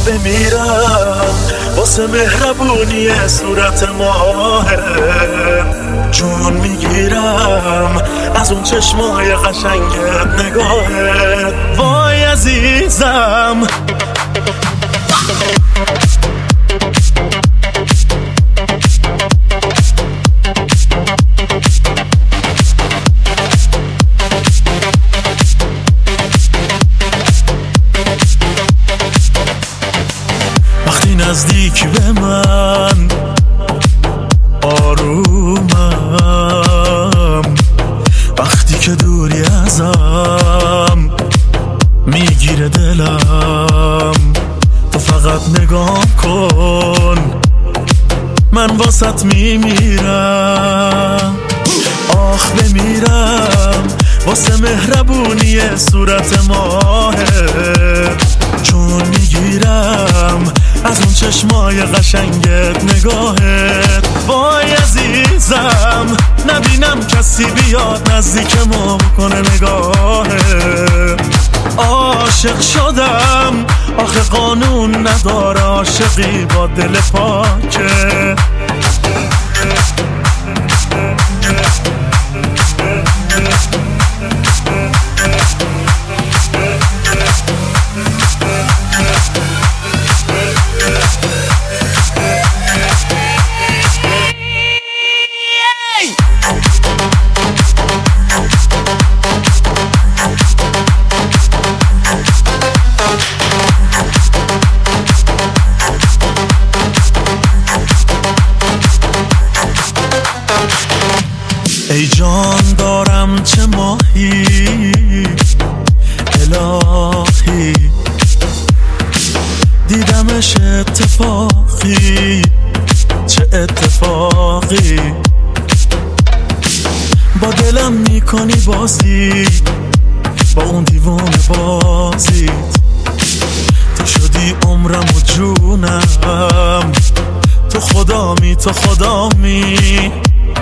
بمیرم واسه مهربونی صورت ماهه، جون میگیرم از اون چشمای قشنگت نگاهت. وای عزیزم وقتی نزدیک به من آرومم، وقتی که دوری ازم میگیره دلم. تو فقط نگاه کن من واسط میمیرم. آخ بمیرم واسه مهربونی صورت ماهه، جون میگیرم از اون چشمای قشنگت نگاهت. وای عزیزم نبینم کسی بیاد نزدیک ما بکنه نگاهت. عاشق شدم آخه قانون نداره عاشقی با دل پاکه. ای جان دارم چه ماهی الهی، دیدمش اتفاقی چه اتفاقی. با دلم میکنی بازی با اون دیوانه بازیت. تو شدی عمرم و جونم، تو خدامی تو خدامی.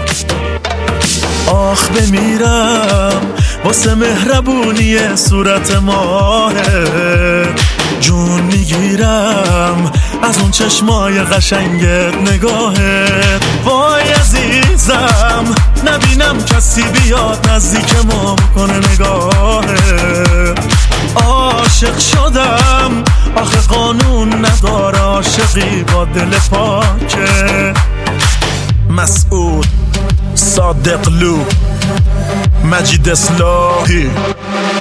آخ بمیرم واسه مهربونی صورت ماهه، جون میگیرم از اون چشمای قشنگت نگاهت. وای عزیزم نبینم کسی بیاد نزدیک ما بکنه نگاهت. عاشق شدم آخه قانون نداره عاشقی با دل پاکه. مسعود صادقلو مجید اصلاحی